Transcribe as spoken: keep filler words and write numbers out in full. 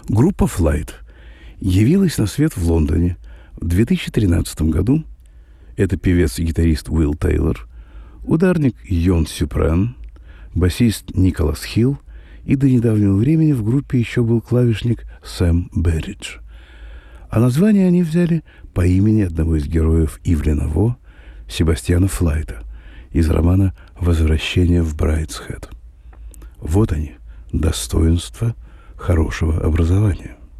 Группа Flight явилась на свет в Лондоне в две тысячи тринадцатом году. Это певец и гитарист Уилл Тейлор, ударник Йон Сюпран, басист Николас Хилл, и до недавнего времени в группе еще был клавишник Сэм Берридж. А название они взяли по имени одного из героев Ивлена Во, Себастьяна Флайта, из романа «Возвращение в Брайдсхед». Вот они, достоинства хорошего образования.